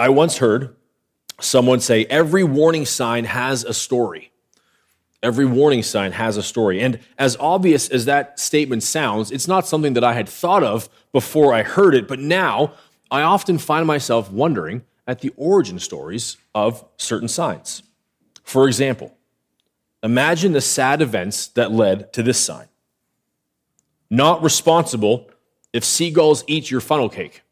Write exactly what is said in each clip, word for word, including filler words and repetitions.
I once heard someone say, every warning sign has a story. Every warning sign has a story. And as obvious as that statement sounds, it's not something that I had thought of before I heard it, but now I often find myself wondering at the origin stories of certain signs. For example, imagine the sad events that led to this sign. Not responsible if seagulls eat your funnel cake.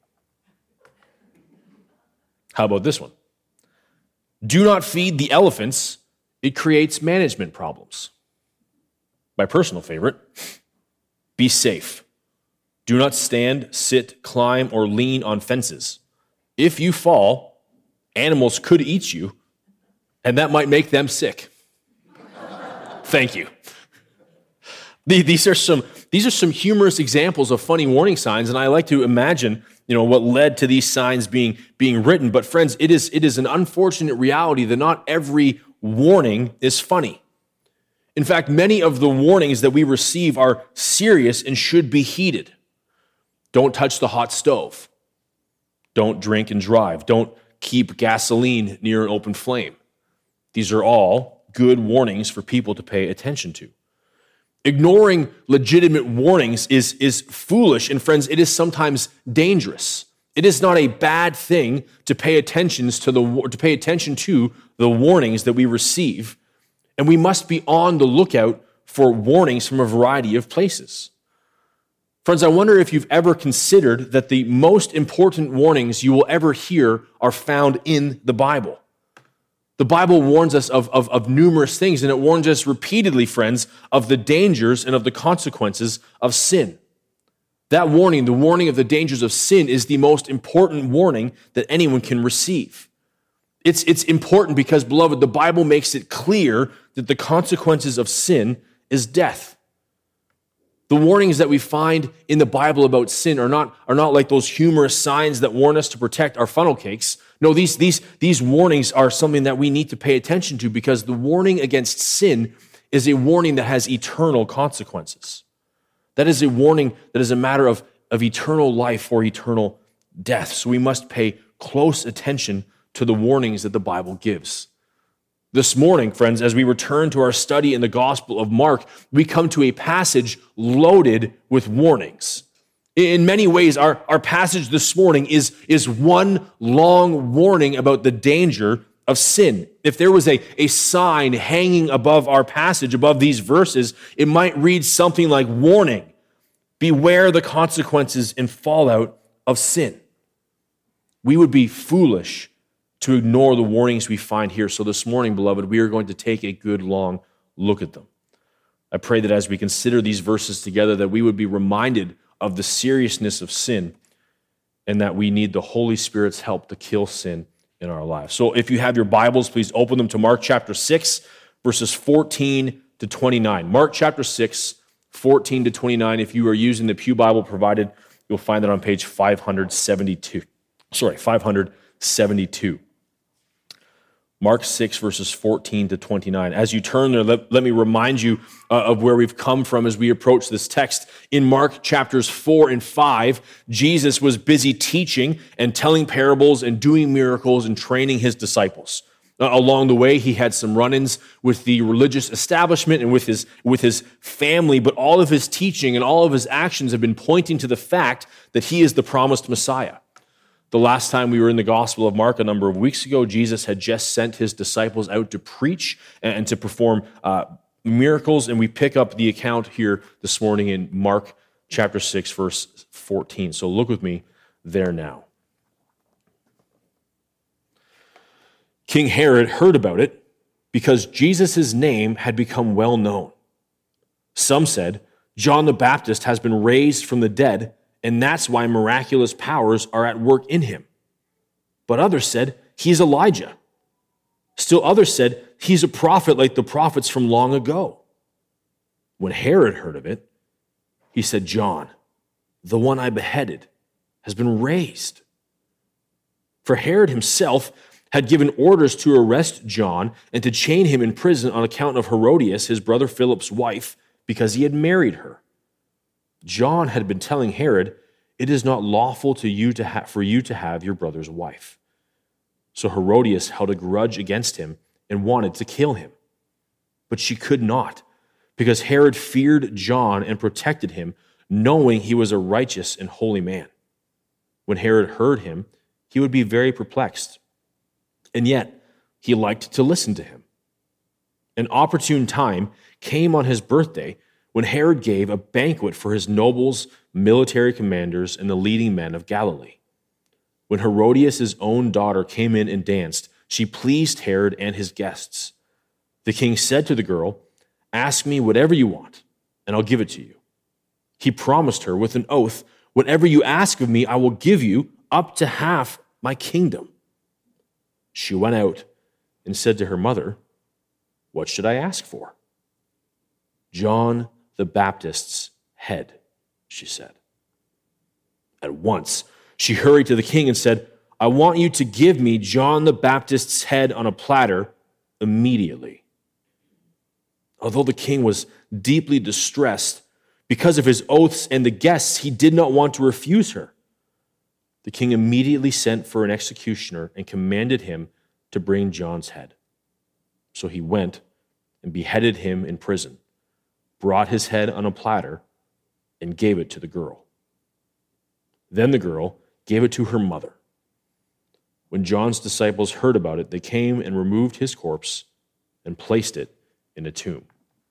How about this one? Do not feed the elephants. It creates management problems. My personal favorite, be safe. Do not stand, sit, climb, or lean on fences. If you fall, animals could eat you, and that might make them sick. Thank you. These are some these are some humorous examples of funny warning signs, and I like to imagine, you know, what led to these signs being being written. But friends, it is it is an unfortunate reality that not every warning is funny. In fact, many of the warnings that we receive are serious and should be heeded. Don't touch the hot stove. Don't drink and drive. Don't keep gasoline near an open flame. These are all good warnings for people to pay attention to. Ignoring legitimate warnings is, is foolish, and friends, it is sometimes dangerous. It is not a bad thing to pay attention to the to pay attention to the warnings that we receive, and we must be on the lookout for warnings from a variety of places. Friends, I wonder if you've ever considered that the most important warnings you will ever hear are found in the Bible. The Bible warns us of, of, of numerous things, and it warns us repeatedly, friends, of the dangers and of the consequences of sin. That warning, the warning of the dangers of sin, is the most important warning that anyone can receive. It's, it's important because, beloved, the Bible makes it clear that the consequences of sin is death. The warnings that we find in the Bible about sin are not, are not like those humorous signs that warn us to protect our funnel cakes. No, these, these, these warnings are something that we need to pay attention to, because the warning against sin is a warning that has eternal consequences. That is a warning that is a matter of, of eternal life or eternal death. So we must pay close attention to the warnings that the Bible gives. This morning, friends, as we return to our study in the Gospel of Mark, we come to a passage loaded with warnings. In many ways, our, our passage this morning is, is one long warning about the danger of sin. If there was a, a sign hanging above our passage, above these verses, it might read something like, warning, beware the consequences and fallout of sin. We would be foolish to ignore the warnings we find here. So this morning, beloved, we are going to take a good long look at them. I pray that as we consider these verses together, that we would be reminded of the seriousness of sin and that we need the Holy Spirit's help to kill sin in our lives. So if you have your Bibles, please open them to Mark chapter six, verses fourteen to twenty-nine. Mark chapter six, fourteen to twenty-nine. If you are using the Pew Bible provided, you'll find that on page five hundred seventy-two. Sorry, five hundred seventy-two. Mark six, verses fourteen to twenty-nine. As you turn there, let, let me remind you uh, of where we've come from as we approach this text. In Mark chapters four and five, Jesus was busy teaching and telling parables and doing miracles and training his disciples. Uh, along the way, he had some run-ins with the religious establishment and with his, with his family, but all of his teaching and all of his actions have been pointing to the fact that he is the promised Messiah. The last time we were in the Gospel of Mark a number of weeks ago, Jesus had just sent his disciples out to preach and to perform uh, miracles, and we pick up the account here this morning in Mark chapter six, verse fourteen. So look with me there now. King Herod heard about it because Jesus' name had become well known. Some said, John the Baptist has been raised from the dead, and that's why miraculous powers are at work in him. But others said, he's Elijah. Still others said, he's a prophet like the prophets from long ago. When Herod heard of it, he said, John, the one I beheaded, has been raised. For Herod himself had given orders to arrest John and to chain him in prison on account of Herodias, his brother Philip's wife, because he had married her. John had been telling Herod, it is not lawful to you to ha- for you to have your brother's wife. So Herodias held a grudge against him and wanted to kill him. But she could not, because Herod feared John and protected him, knowing he was a righteous and holy man. When Herod heard him, he would be very perplexed. And yet, he liked to listen to him. An opportune time came on his birthday when Herod gave a banquet for his nobles, military commanders, and the leading men of Galilee. When Herodias' own daughter came in and danced, she pleased Herod and his guests. The king said to the girl, "Ask me whatever you want, and I'll give it to you." He promised her with an oath, "Whatever you ask of me, I will give you, up to half my kingdom." She went out and said to her mother, "What should I ask for?" "John the Baptist's head," she said. At once, she hurried to the king and said, "I want you to give me John the Baptist's head on a platter immediately." Although the king was deeply distressed because of his oaths and the guests, he did not want to refuse her. The king immediately sent for an executioner and commanded him to bring John's head. So he went and beheaded him in prison, brought his head on a platter, and gave it to the girl. Then the girl gave it to her mother. When John's disciples heard about it, they came and removed his corpse and placed it in a tomb.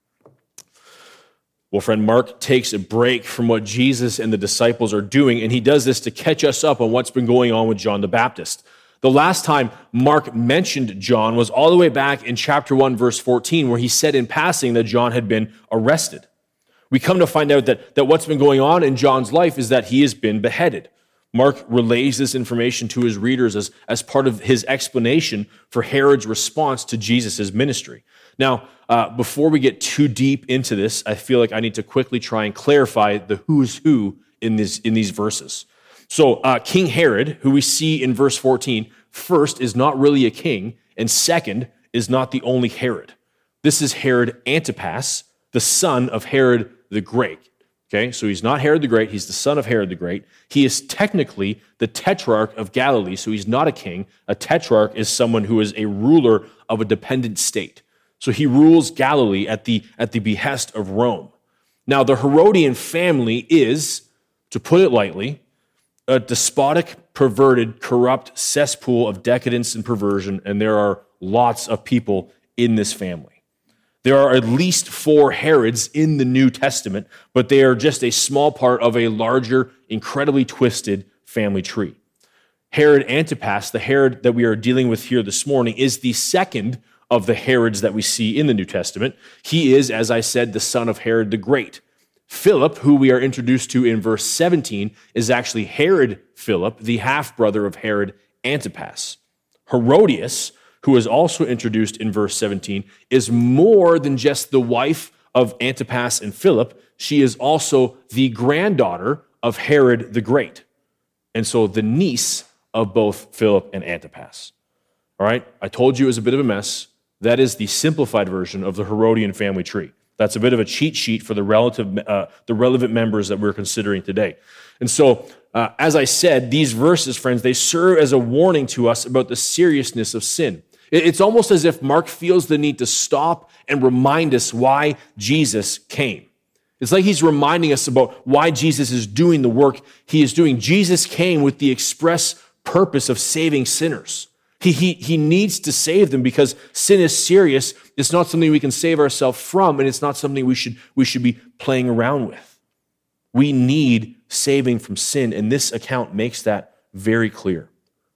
Well, friend, Mark takes a break from what Jesus and the disciples are doing, and he does this to catch us up on what's been going on with John the Baptist. The last time Mark mentioned John was all the way back in chapter one, verse fourteen, where he said in passing that John had been arrested. We come to find out that, that what's been going on in John's life is that he has been beheaded. Mark relays this information to his readers as, as part of his explanation for Herod's response to Jesus' ministry. Now, uh, before we get too deep into this, I feel like I need to quickly try and clarify the who's who in, this, in these verses. So uh, King Herod, who we see in verse fourteen, first is not really a king, and second is not the only Herod. This is Herod Antipas, the son of Herod the Great. Okay, so he's not Herod the Great, he's the son of Herod the Great. He is technically the tetrarch of Galilee, so he's not a king. A tetrarch is someone who is a ruler of a dependent state. So he rules Galilee at the, at the behest of Rome. Now, the Herodian family is, to put it lightly, a despotic, perverted, corrupt cesspool of decadence and perversion, and there are lots of people in this family. There are at least four Herods in the New Testament, but they are just a small part of a larger, incredibly twisted family tree. Herod Antipas, the Herod that we are dealing with here this morning, is the second of the Herods that we see in the New Testament. He is, as I said, the son of Herod the Great. Philip, who we are introduced to in verse seventeen, is actually Herod Philip, the half-brother of Herod Antipas. Herodias, who is also introduced in verse seventeen, is more than just the wife of Antipas and Philip. She is also the granddaughter of Herod the Great, and so the niece of both Philip and Antipas. All right, I told you it was a bit of a mess. That is the simplified version of the Herodian family tree. That's a bit of a cheat sheet for the relative, uh, the relevant members that we're considering today. And so, uh, as I said, these verses, friends, they serve as a warning to us about the seriousness of sin. It's almost as if Mark feels the need to stop and remind us why Jesus came. It's like he's reminding us about why Jesus is doing the work he is doing. Jesus came with the express purpose of saving sinners. He, he, he needs to save them because sin is serious. It's not something we can save ourselves from, and it's not something we should, we should be playing around with. We need saving from sin, and this account makes that very clear.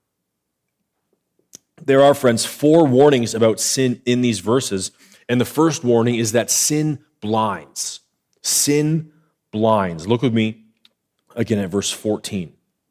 There are, friends, four warnings about sin in these verses, and the first warning is that sin blinds. Sin blinds. Look with me again at verse fourteen.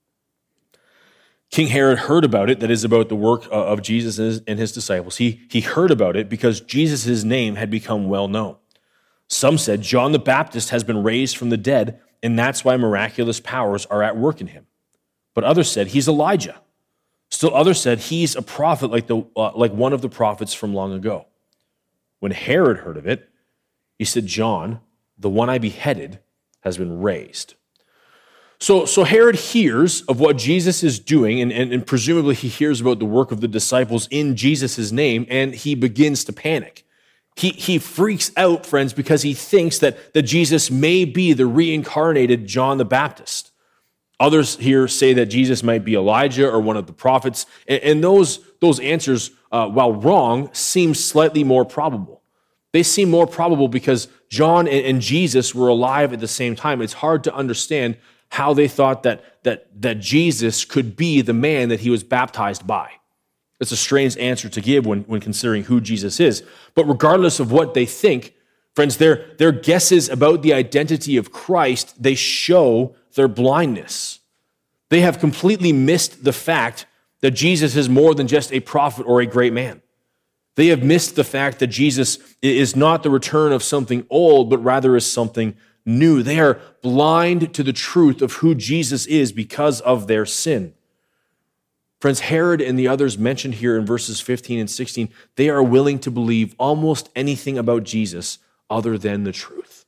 King Herod heard about it, that is about the work of Jesus and his disciples. He, he heard about it because Jesus' name had become well known. Some said, John the Baptist has been raised from the dead, and that's why miraculous powers are at work in him. But others said, he's Elijah. Still others said, he's a prophet like, the, uh, like one of the prophets from long ago. When Herod heard of it, he said, John, the one I beheaded, has been raised. So, so Herod hears of what Jesus is doing, and, and, and presumably he hears about the work of the disciples in Jesus' name, and he begins to panic. He, he freaks out, friends, because he thinks that, that Jesus may be the reincarnated John the Baptist. Others here say that Jesus might be Elijah or one of the prophets, and, and those, those answers, uh, while wrong, seem slightly more probable. They seem more probable because John and, and Jesus were alive at the same time. It's hard to understand how they thought that, that, that Jesus could be the man that he was baptized by. It's a strange answer to give when, when considering who Jesus is. But regardless of what they think, friends, their, their guesses about the identity of Christ, they show their blindness. They have completely missed the fact that Jesus is more than just a prophet or a great man. They have missed the fact that Jesus is not the return of something old, but rather is something new. They are blind to the truth of who Jesus is because of their sin. Friends, Herod and the others mentioned here in verses fifteen and sixteen, they are willing to believe almost anything about Jesus other than the truth.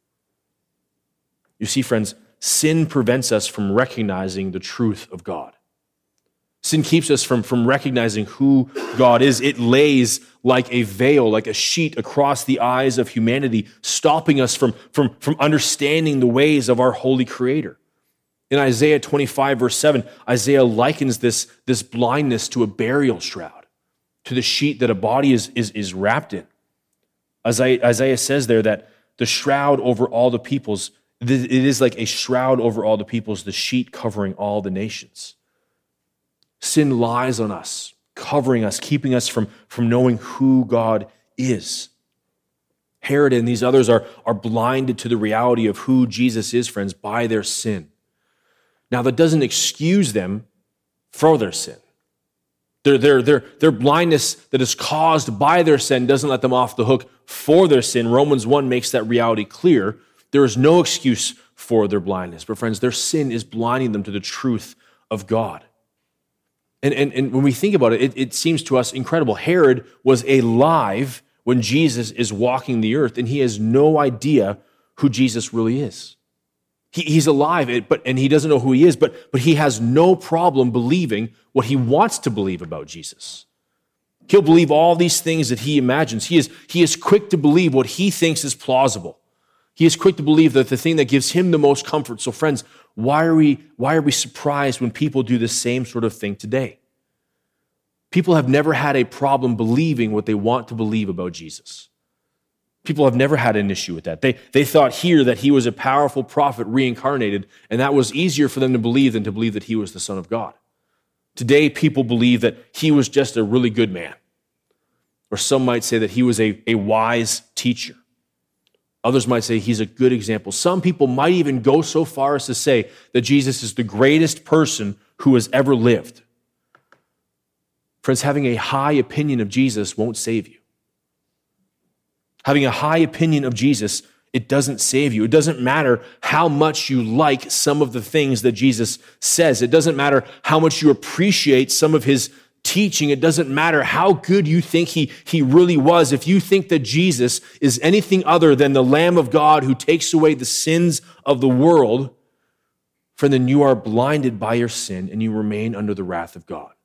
You see, friends, sin prevents us from recognizing the truth of God. Sin keeps us from, from recognizing who God is. It lays like a veil, like a sheet across the eyes of humanity, stopping us from, from, from understanding the ways of our holy Creator. In Isaiah twenty-five, verse seven, Isaiah likens this, this blindness to a burial shroud, to the sheet that a body is, is, is wrapped in. Isaiah, Isaiah says there that the shroud over all the peoples, it is like a shroud over all the peoples, the sheet covering all the nations. Sin lies on us, covering us, keeping us from, from knowing who God is. Herod and these others are, are blinded to the reality of who Jesus is, friends, by their sin. Now, that doesn't excuse them for their sin. Their, their, their, their blindness that is caused by their sin doesn't let them off the hook for their sin. Romans one makes that reality clear. There is no excuse for their blindness. But friends, their sin is blinding them to the truth of God. And, and, and when we think about it, it, it seems to us incredible. Herod was alive when Jesus is walking the earth, and he has no idea who Jesus really is. He, he's alive, but and he doesn't know who he is, but, but he has no problem believing what he wants to believe about Jesus. He'll believe all these things that he imagines. He is, he is quick to believe what he thinks is plausible. He is quick to believe that the thing that gives him the most comfort. So friends, why are we, why are we surprised when people do the same sort of thing today? People have never had a problem believing what they want to believe about Jesus. People have never had an issue with that. They, they thought here that he was a powerful prophet reincarnated, and that was easier for them to believe than to believe that he was the Son of God. Today, people believe that he was just a really good man. Or some might say that he was a, a wise teacher. Others might say he's a good example. Some people might even go so far as to say that Jesus is the greatest person who has ever lived. Friends, having a high opinion of Jesus won't save you. Having a high opinion of Jesus, it doesn't save you. It doesn't matter how much you like some of the things that Jesus says. It doesn't matter how much you appreciate some of his teaching. It doesn't matter how good you think he, he really was. If you think that Jesus is anything other than the Lamb of God who takes away the sins of the world, friend, then you are blinded by your sin and you remain under the wrath of God.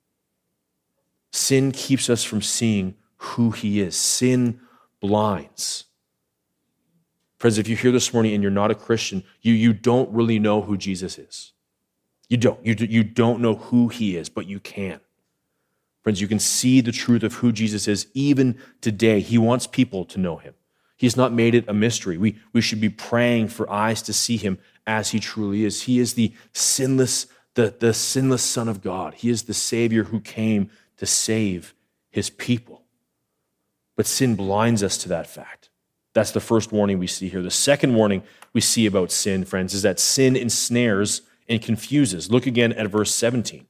Sin keeps us from seeing who he is. Sin blinds. Friends, if you're here this morning and you're not a Christian, you, you don't really know who Jesus is. You don't. You, you don't know who he is, but you can. Friends, you can see the truth of who Jesus is even today. He wants people to know him. He's not made it a mystery. We, we should be praying for eyes to see him as he truly is. He is the sinless, the, the sinless Son of God. He is the Savior who came to save his people. But sin blinds us to that fact. That's the first warning we see here. The second warning we see about sin, friends, is that sin ensnares and confuses. Look again at verse seventeen.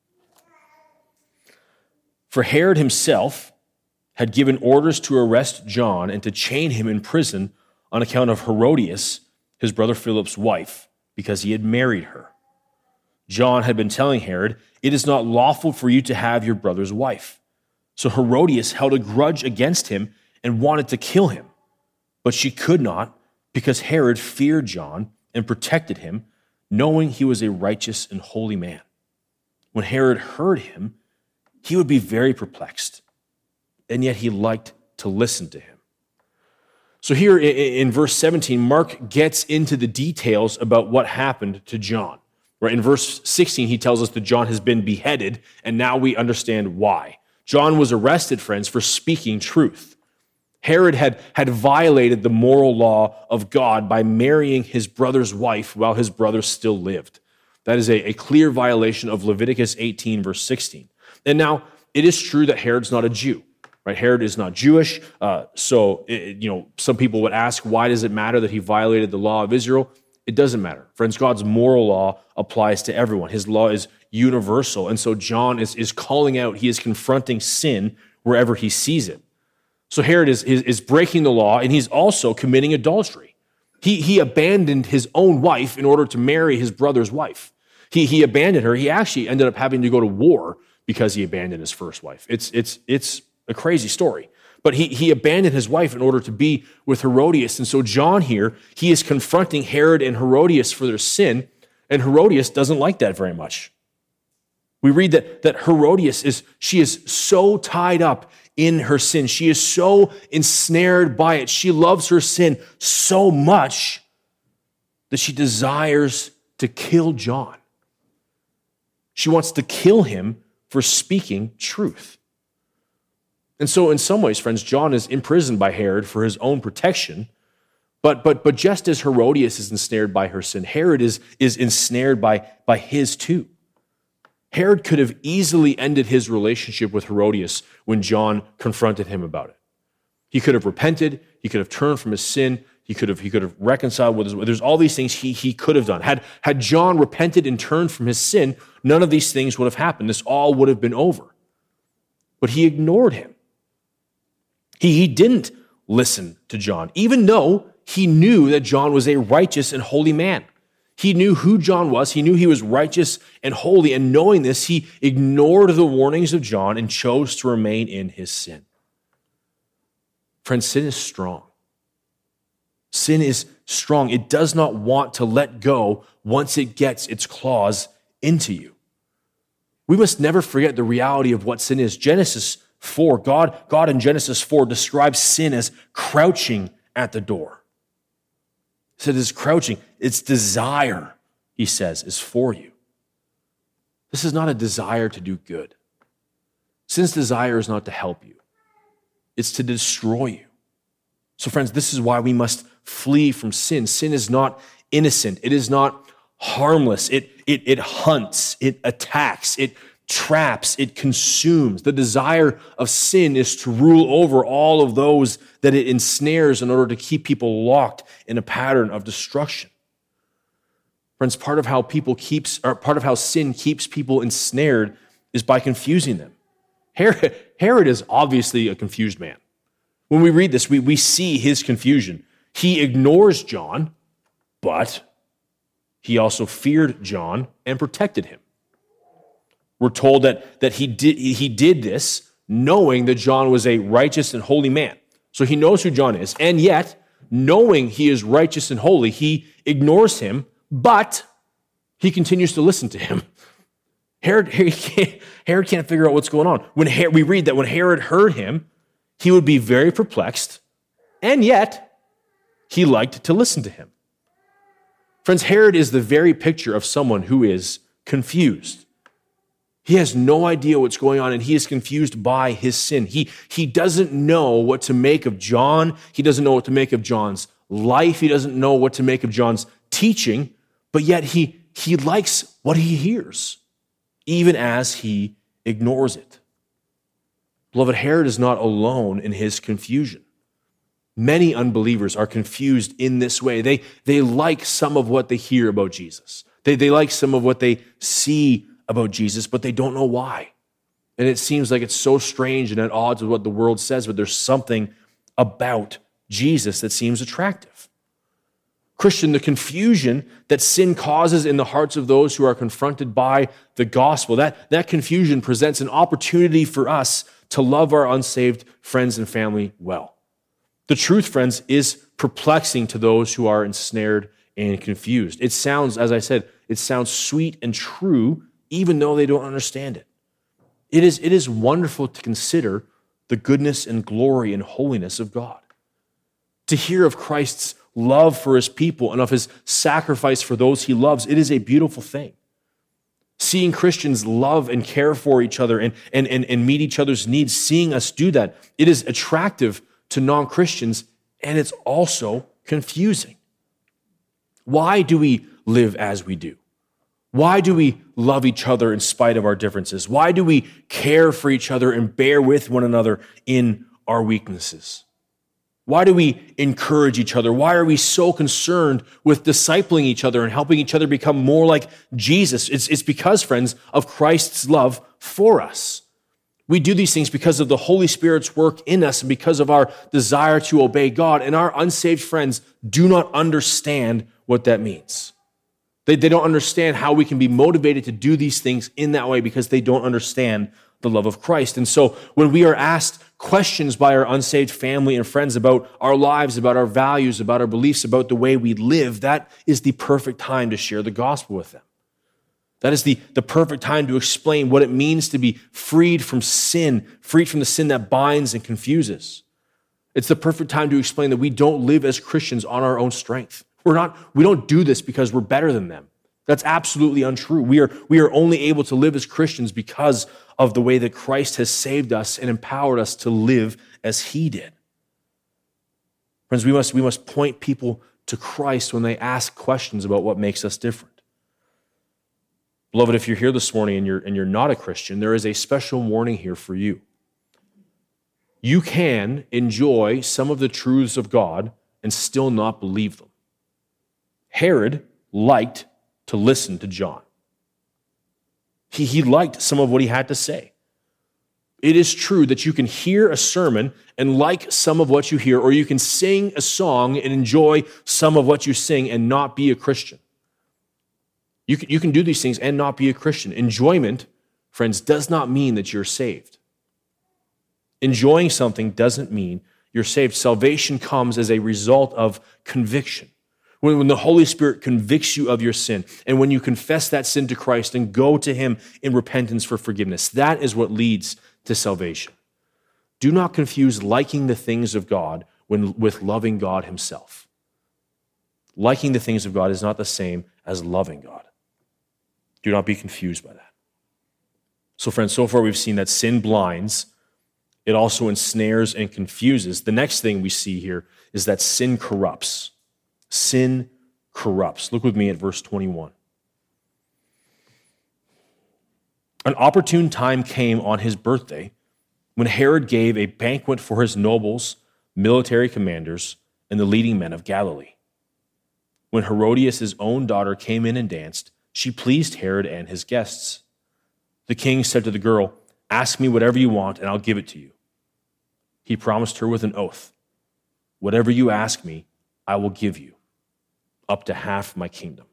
For Herod himself had given orders to arrest John and to chain him in prison on account of Herodias, his brother Philip's wife, because he had married her. John had been telling Herod, "It is not lawful for you to have your brother's wife." So Herodias held a grudge against him and wanted to kill him. But she could not, because Herod feared John and protected him, knowing he was a righteous and holy man. When Herod heard him, he would be very perplexed, and yet he liked to listen to him. So here in verse seventeen, Mark gets into the details about what happened to John. Right? In verse sixteen, he tells us that John has been beheaded, and now we understand why. John was arrested, friends, for speaking truth. Herod had, had violated the moral law of God by marrying his brother's wife while his brother still lived. That is a, a clear violation of Leviticus eighteen, verse sixteen. And now, it is true that Herod's not a Jew. Right? Herod is not Jewish, uh, so it, you know some people would ask, why does it matter that he violated the law of Israel? It doesn't matter. Friends, God's moral law applies to everyone. His law is universal, and so John is, is calling out, he is confronting sin wherever he sees it. So Herod is, is, is breaking the law, and he's also committing adultery. He, he abandoned his own wife in order to marry his brother's wife. He, he abandoned her. He actually ended up having to go to war because he abandoned his first wife. It's, it's, it's a crazy story. But he, he abandoned his wife in order to be with Herodias. And so John here, he is confronting Herod and Herodias for their sin, and Herodias doesn't like that very much. We read that, that Herodias is, she is so tied up in her sin. She is so ensnared by it. She loves her sin so much that she desires to kill John. She wants to kill him for speaking truth. And so in some ways, friends, John is imprisoned by Herod for his own protection, but but but just as Herodias is ensnared by her sin, Herod is, is ensnared by, by his too. Herod could have easily ended his relationship with Herodias when John confronted him about it. He could have repented, he could have turned from his sin, he could have, he could have reconciled with his, there's all these things he, he could have done. Had, had John repented and turned from his sin, none of these things would have happened. This all would have been over. But he ignored him. He, he didn't listen to John, even though he knew that John was a righteous and holy man. He knew who John was. He knew he was righteous and holy. And knowing this, he ignored the warnings of John and chose to remain in his sin. Friends, sin is strong. Sin is strong. It does not want to let go once it gets its claws into you. We must never forget the reality of what sin is. Genesis four, God, God in Genesis four describes sin as crouching at the door. He said it's crouching. Its desire, he says, is for you. This is not a desire to do good. Sin's desire is not to help you. It's to destroy you. So friends, this is why we must flee from sin. Sin is not innocent. It is not harmless. It, it, it hunts. It attacks. It traps. It consumes. The desire of sin is to rule over all of those that it ensnares in order to keep people locked in a pattern of destruction. Friends, part of how people keeps, or part of how sin keeps people ensnared is by confusing them. Herod, Herod is obviously a confused man. When we read this, we, we see his confusion. He ignores John, but he also feared John and protected him. We're told that, that he did, he did this knowing that John was a righteous and holy man. So he knows who John is, and yet, knowing he is righteous and holy, he ignores him, but he continues to listen to him. Herod, Herod, can't, Herod can't figure out what's going on. When Herod, we read that when Herod heard him, he would be very perplexed, and yet he liked to listen to him. Friends, Herod is the very picture of someone who is confused. He has no idea what's going on, and he is confused by his sin. He, he doesn't know what to make of John. He doesn't know what to make of John's life. He doesn't know what to make of John's teaching, but yet he, he likes what he hears, even as he ignores it. Beloved, Herod is not alone in his confusion. Many unbelievers are confused in this way. They, they like some of what they hear about Jesus. They, they like some of what they see about Jesus, but they don't know why. And it seems like it's so strange and at odds with what the world says, but there's something about Jesus that seems attractive. Christian, the confusion that sin causes in the hearts of those who are confronted by the gospel, that, that confusion presents an opportunity for us to love our unsaved friends and family well. The truth, friends, is perplexing to those who are ensnared and confused. It sounds, as I said, it sounds sweet and true, even though they don't understand it. It is, it is wonderful to consider the goodness and glory and holiness of God. To hear of Christ's love for his people and of his sacrifice for those he loves, it is a beautiful thing. Seeing Christians love and care for each other and, and, and, and meet each other's needs, seeing us do that, it is attractive to non-Christians, and it's also confusing. Why do we live as we do? Why do we love each other in spite of our differences? Why do we care for each other and bear with one another in our weaknesses? Why do we encourage each other? Why are we so concerned with discipling each other and helping each other become more like Jesus? It's, it's because, friends, of Christ's love for us. We do these things because of the Holy Spirit's work in us and because of our desire to obey God. And our unsaved friends do not understand what that means. They, they don't understand how we can be motivated to do these things in that way because they don't understand the love of Christ. And so when we are asked questions by our unsaved family and friends about our lives, about our values, about our beliefs, about the way we live, that is the perfect time to share the gospel with them. That is the, the perfect time to explain what it means to be freed from sin, freed from the sin that binds and confuses. It's the perfect time to explain that we don't live as Christians on our own strength. We're not, we don't do this because we're better than them. That's absolutely untrue. We are, we are only able to live as Christians because of the way that Christ has saved us and empowered us to live as he did. Friends, we must, we must point people to Christ when they ask questions about what makes us different. Beloved, if you're here this morning and you're, and you're not a Christian, there is a special warning here for you. You can enjoy some of the truths of God and still not believe them. Herod liked to listen to John. He, he liked some of what he had to say. It is true that you can hear a sermon and like some of what you hear, or you can sing a song and enjoy some of what you sing and not be a Christian. You can, you can do these things and not be a Christian. Enjoyment, friends, does not mean that you're saved. Enjoying something doesn't mean you're saved. Salvation comes as a result of conviction. When, when the Holy Spirit convicts you of your sin, and when you confess that sin to Christ and go to him in repentance for forgiveness, that is what leads to salvation. Do not confuse liking the things of God when, with loving God himself. Liking the things of God is not the same as loving God. Do not be confused by that. So friends, so far we've seen that sin blinds. It also ensnares and confuses. The next thing we see here is that sin corrupts. Sin corrupts. Look with me at verse twenty-one. An opportune time came on his birthday when Herod gave a banquet for his nobles, military commanders, and the leading men of Galilee. When Herodias' own daughter came in and danced, she pleased Herod and his guests. The king said to the girl, "Ask me whatever you want, and I'll give it to you." He promised her with an oath, "Whatever you ask me, I will give you, up to half my kingdom."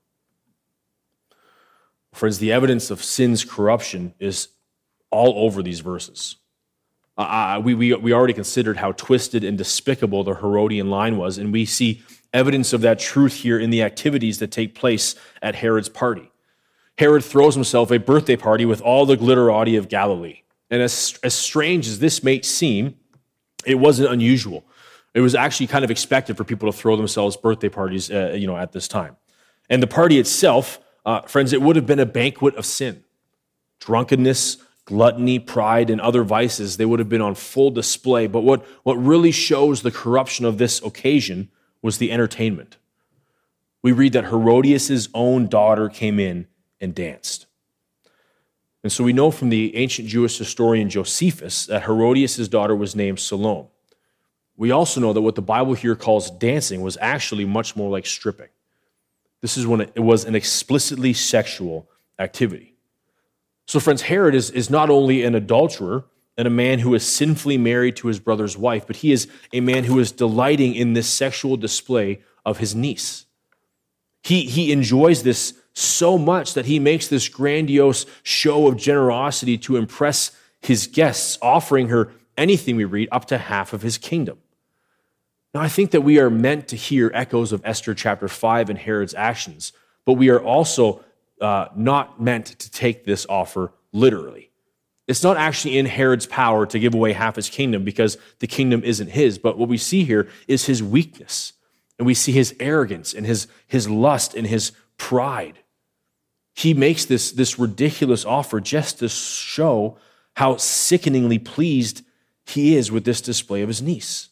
Friends, the evidence of sin's corruption is all over these verses. Uh, we, we, we already considered how twisted and despicable the Herodian line was, and we see evidence of that truth here in the activities that take place at Herod's party. Herod throws himself a birthday party with all the glitterati of Galilee. And as, as strange as this may seem, it wasn't unusual. It was actually kind of expected for people to throw themselves birthday parties uh, you know, at this time. And the party itself, uh, friends, it would have been a banquet of sin. Drunkenness, gluttony, pride, and other vices, they would have been on full display. But what, what really shows the corruption of this occasion was the entertainment. We read that Herodias' own daughter came in and danced. And so we know from the ancient Jewish historian Josephus that Herodias' daughter was named Salome. We also know that what the Bible here calls dancing was actually much more like stripping. This is when it was an explicitly sexual activity. So friends, Herod is, is not only an adulterer and a man who is sinfully married to his brother's wife, but he is a man who is delighting in this sexual display of his niece. He, he enjoys this so much that he makes this grandiose show of generosity to impress his guests, offering her anything we read up to half of his kingdom. Now, I think that we are meant to hear echoes of Esther chapter five and Herod's actions, but we are also uh, not meant to take this offer literally. It's not actually in Herod's power to give away half his kingdom because the kingdom isn't his. But what we see here is his weakness. And we see his arrogance and his, his lust and his pride. He makes this, this ridiculous offer just to show how sickeningly pleased he is with this display of his niece.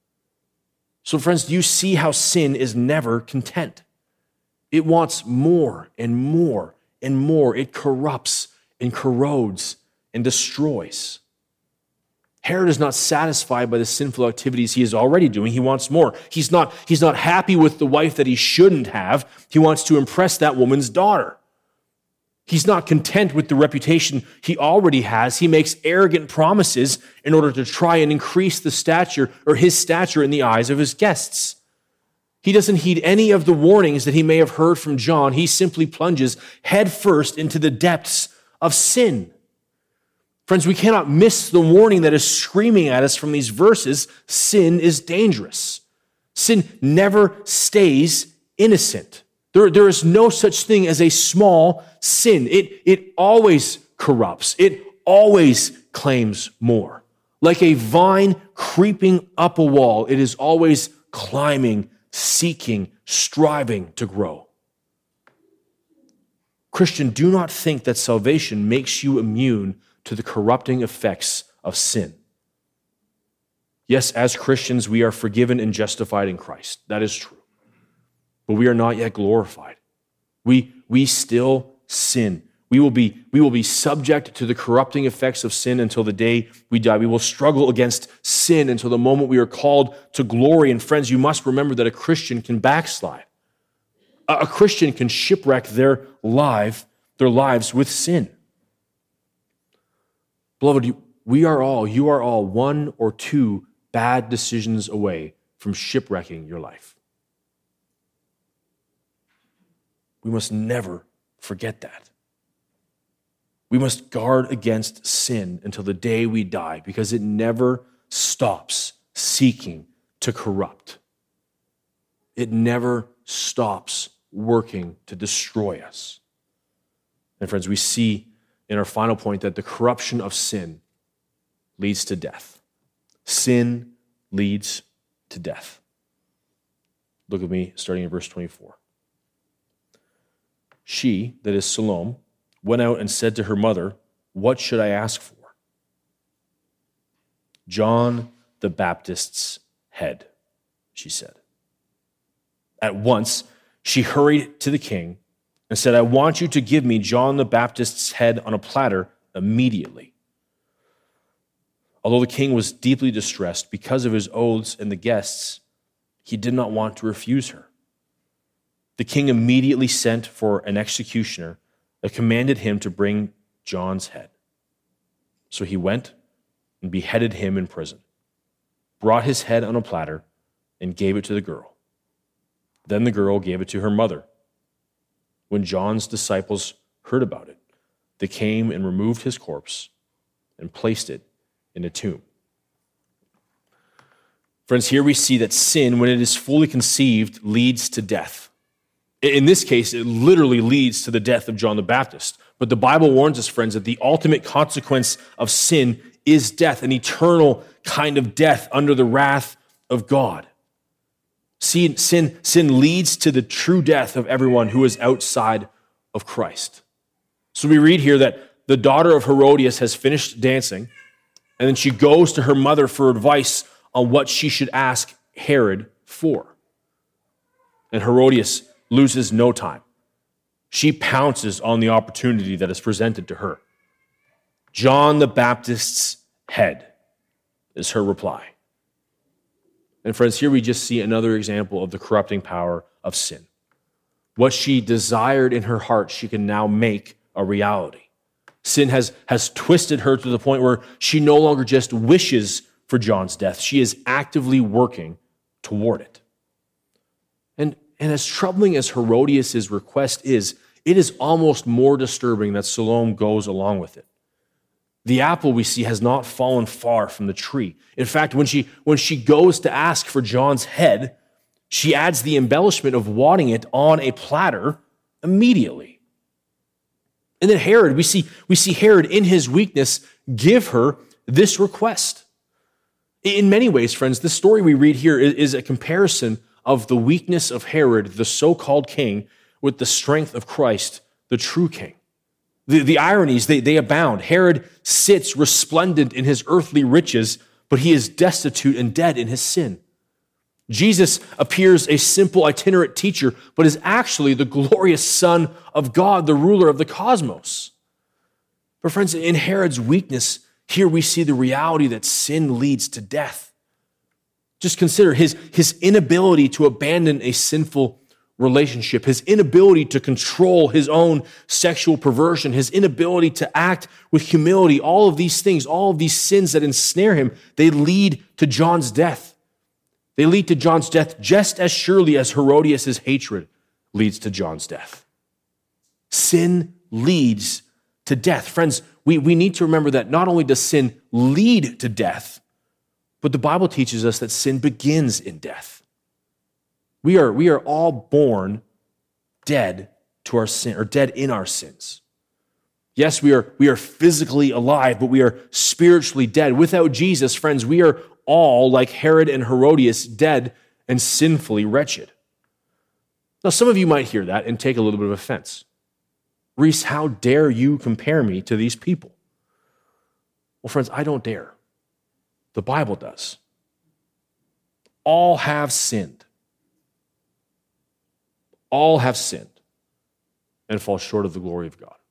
So friends, do you see how sin is never content? It wants more and more and more. It corrupts and corrodes and destroys. Herod is not satisfied by the sinful activities he is already doing. He wants more. He's not, he's not happy with the wife that he shouldn't have. He wants to impress that woman's daughter. He's not content with the reputation he already has. He makes arrogant promises in order to try and increase the stature or his stature in the eyes of his guests. He doesn't heed any of the warnings that he may have heard from John. He simply plunges headfirst into the depths of sin. Friends, we cannot miss the warning that is screaming at us from these verses. Sin is dangerous. Sin never stays innocent. There, there is no such thing as a small sin. It, it always corrupts. It always claims more. Like a vine creeping up a wall, it is always climbing, seeking, striving to grow. Christian, do not think that salvation makes you immune to the corrupting effects of sin. Yes, as Christians, we are forgiven and justified in Christ. That is true. But we are not yet glorified. We, we still sin. We will be, we will be subject to the corrupting effects of sin until the day we die. We will struggle against sin until the moment we are called to glory. And friends, you must remember that a Christian can backslide. A, a Christian can shipwreck their life, their lives with sin. Beloved, we are all, you are all one or two bad decisions away from shipwrecking your life. We must never forget that. We must guard against sin until the day we die because it never stops seeking to corrupt. It never stops working to destroy us. And friends, we see in our final point that the corruption of sin leads to death. Sin leads to death. Look at me starting in verse twenty-four. She, that is Salome, went out and said to her mother, "What should I ask for?" "John the Baptist's head," she said. At once, she hurried to the king and said, "I want you to give me John the Baptist's head on a platter immediately." Although the king was deeply distressed because of his oaths and the guests, he did not want to refuse her. The king immediately sent for an executioner and commanded him to bring John's head. So he went and beheaded him in prison, brought his head on a platter, and gave it to the girl. Then the girl gave it to her mother. When John's disciples heard about it, they came and removed his corpse and placed it in a tomb. Friends, here we see that sin, when it is fully conceived, leads to death. In this case, it literally leads to the death of John the Baptist. But the Bible warns us, friends, that the ultimate consequence of sin is death, an eternal kind of death under the wrath of God. Sin, sin, sin leads to the true death of everyone who is outside of Christ. So we read here that the daughter of Herodias has finished dancing, and then she goes to her mother for advice on what she should ask Herod for. And Herodias loses no time. She pounces on the opportunity that is presented to her. John the Baptist's head is her reply. And friends, here we just see another example of the corrupting power of sin. What she desired in her heart, she can now make a reality. Sin has, has twisted her to the point where she no longer just wishes for John's death. She is actively working toward it. And, and as troubling as Herodias' request is, it is almost more disturbing that Salome goes along with it. The apple, we see, has not fallen far from the tree. In fact, when she, when she goes to ask for John's head, she adds the embellishment of wanting it on a platter immediately. And then Herod, we see, we see Herod in his weakness give her this request. In many ways, friends, the story we read here is a comparison of the weakness of Herod, the so-called king, with the strength of Christ, the true king. The, the ironies, they, they abound. Herod sits resplendent in his earthly riches, but he is destitute and dead in his sin. Jesus appears a simple itinerant teacher, but is actually the glorious Son of God, the ruler of the cosmos. But friends, in Herod's weakness, here we see the reality that sin leads to death. Just consider his, his inability to abandon a sinful relationship, his inability to control his own sexual perversion, his inability to act with humility. All of these things, all of these sins that ensnare him, they lead to John's death. They lead to John's death just as surely as Herodias' hatred leads to John's death. Sin leads to death. Friends, we, we need to remember that not only does sin lead to death, but the Bible teaches us that sin begins in death. We are, we are all born dead to our sin, or dead in our sins. Yes, we are, we are physically alive, but we are spiritually dead. Without Jesus, friends, we are all, like Herod and Herodias, dead and sinfully wretched. Now, some of you might hear that and take a little bit of offense. Reese, how dare you compare me to these people? Well, friends, I don't dare. The Bible does. All have sinned. All have sinned and fall short of the glory of God.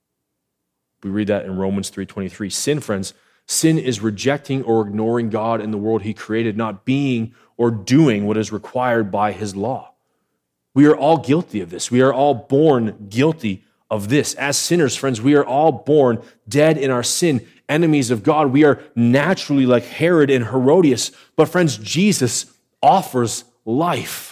We read that in Romans three twenty-three. Sin, friends, sin is rejecting or ignoring God and the world he created, not being or doing what is required by his law. We are all guilty of this. We are all born guilty of this. As sinners, friends, we are all born dead in our sin, enemies of God. We are naturally like Herod and Herodias. But friends, Jesus offers life.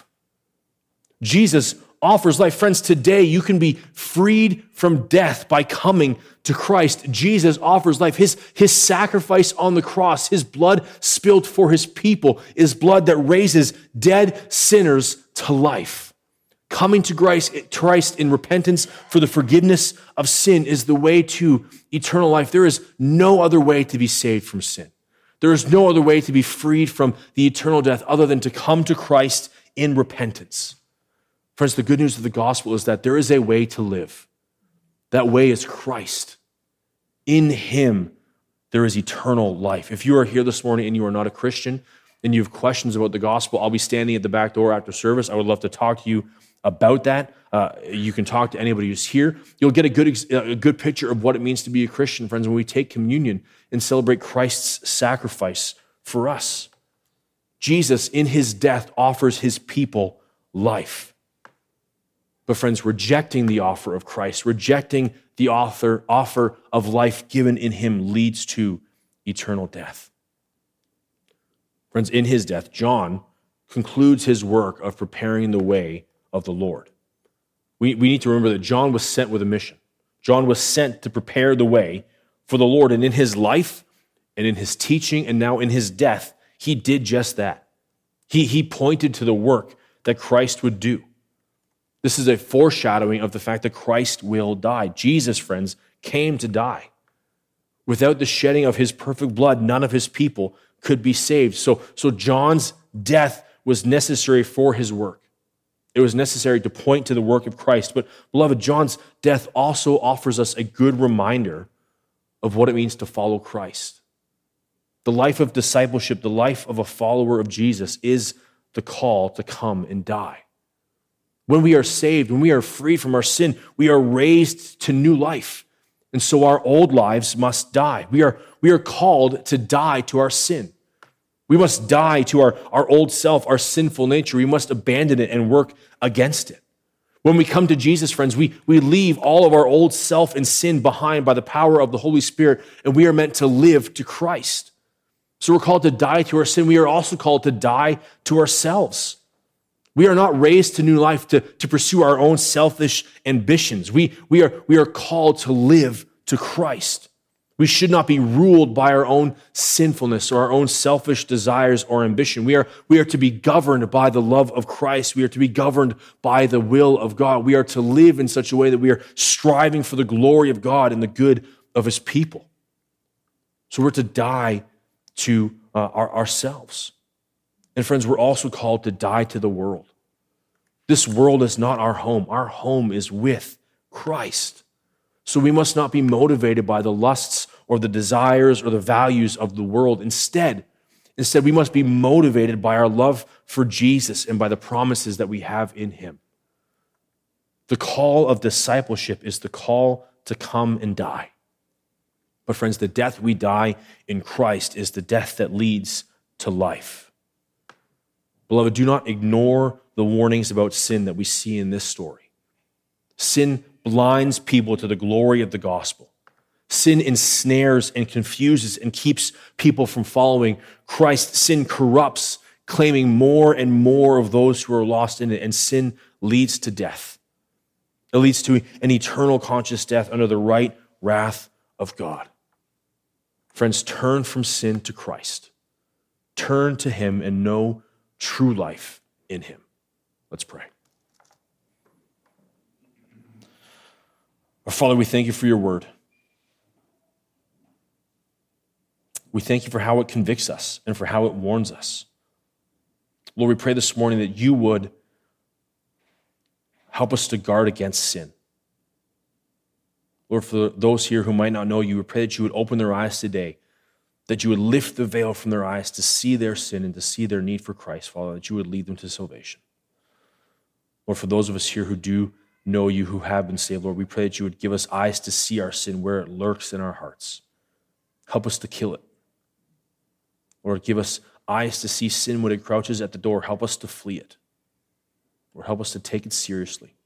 Jesus offers life. Friends, today you can be freed from death by coming to Christ. Jesus offers life. His, his sacrifice on the cross, his blood spilled for his people, is blood that raises dead sinners to life. Coming to Christ, Christ in repentance for the forgiveness of sin is the way to eternal life. There is no other way to be saved from sin. There is no other way to be freed from the eternal death other than to come to Christ in repentance. Friends, the good news of the gospel is that there is a way to live. That way is Christ. In him, there is eternal life. If you are here this morning and you are not a Christian and you have questions about the gospel, I'll be standing at the back door after service. I would love to talk to you about that. Uh, you can talk to anybody who's here. You'll get a good, a good picture of what it means to be a Christian, friends, when we take communion and celebrate Christ's sacrifice for us. Jesus, in his death, offers his people life. But friends, rejecting the offer of Christ, rejecting the offer, offer of life given in him leads to eternal death. Friends, in his death, John concludes his work of preparing the way of the Lord. We, we need to remember that John was sent with a mission. John was sent to prepare the way for the Lord. And in his life and in his teaching and now in his death, he did just that. He, he pointed to the work that Christ would do. This is a foreshadowing of the fact that Christ will die. Jesus, friends, came to die. Without the shedding of his perfect blood, none of his people could be saved. So, so John's death was necessary for his work. It was necessary to point to the work of Christ. But, beloved, John's death also offers us a good reminder of what it means to follow Christ. The life of discipleship, the life of a follower of Jesus, is the call to come and die. When we are saved, when we are freed from our sin, we are raised to new life. And so our old lives must die. We are, we are called to die to our sin. We must die to our, our old self, our sinful nature. We must abandon it and work against it. When we come to Jesus, friends, we, we leave all of our old self and sin behind by the power of the Holy Spirit, and we are meant to live to Christ. So we're called to die to our sin. We are also called to die to ourselves. We are not raised to new life to, to pursue our own selfish ambitions. We, we, are, we are called to live to Christ. We should not be ruled by our own sinfulness or our own selfish desires or ambition. We are, we are to be governed by the love of Christ. We are to be governed by the will of God. We are to live in such a way that we are striving for the glory of God and the good of his people. So we're to die to uh, our, ourselves. And friends, we're also called to die to the world. This world is not our home. Our home is with Christ. So we must not be motivated by the lusts or the desires or the values of the world. Instead, instead, we must be motivated by our love for Jesus and by the promises that we have in him. The call of discipleship is the call to come and die. But friends, the death we die in Christ is the death that leads to life. Beloved, do not ignore the warnings about sin that we see in this story. Sin blinds people to the glory of the gospel. Sin ensnares and confuses and keeps people from following Christ. Sin corrupts, claiming more and more of those who are lost in it, and sin leads to death. It leads to an eternal conscious death under the right wrath of God. Friends, turn from sin to Christ. Turn to him and know true life in him. Let's pray. Our Father, we thank you for your word. We thank you for how it convicts us and for how it warns us. Lord, we pray this morning that you would help us to guard against sin. Lord, for those here who might not know you, we pray that you would open their eyes today, that you would lift the veil from their eyes to see their sin and to see their need for Christ, Father, that you would lead them to salvation. Lord, for those of us here who do know you, who have been saved, Lord, we pray that you would give us eyes to see our sin where it lurks in our hearts. Help us to kill it. Lord, give us eyes to see sin when it crouches at the door. Help us to flee it. Lord, help us to take it seriously.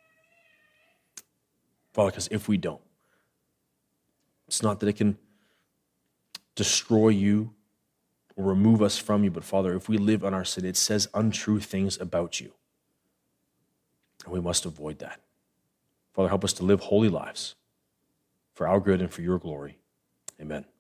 Father, because if we don't, it's not that it can destroy you or remove us from you, but Father, if we live on our sin, it says untrue things about you. And we must avoid that. Father, help us to live holy lives for our good and for your glory. Amen.